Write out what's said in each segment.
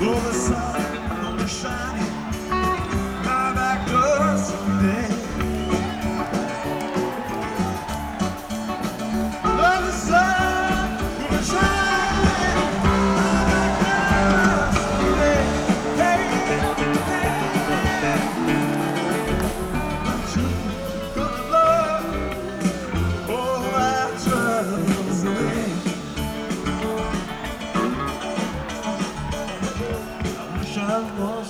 Oh, the sun gonna shine in my back door someday. Oh, the sun gonna shine in my back door someday. Hey, hey, but you gonna love all my troubles away. I was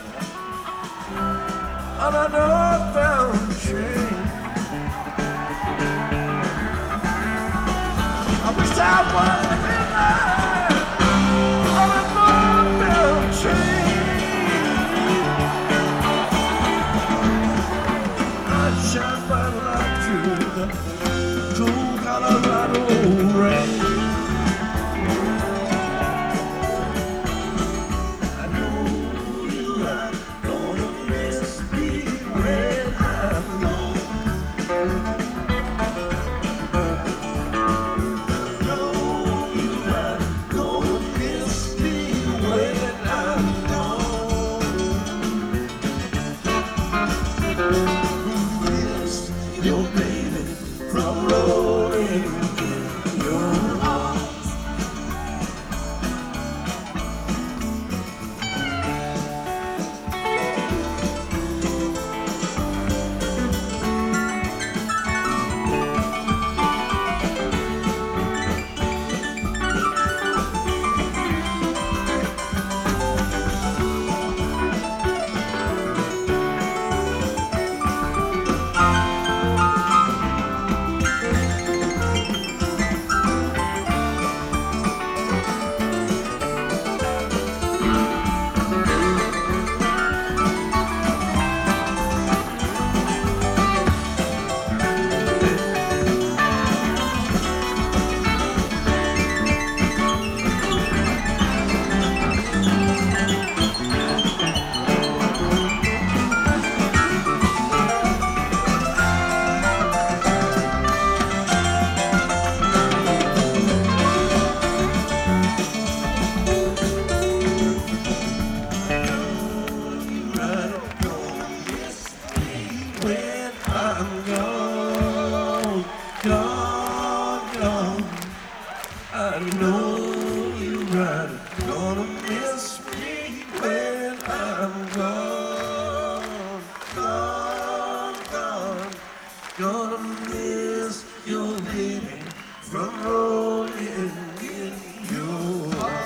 on a northbound train. I wish I was on a northbound train. I shot my light through the cool Colorado rain. Your baby from rolling in your arms. When I'm gone, gone, gone, I know you're right. Gonna miss me when I'm gone, gone, gone. Gonna miss your baby from rolling in your arms.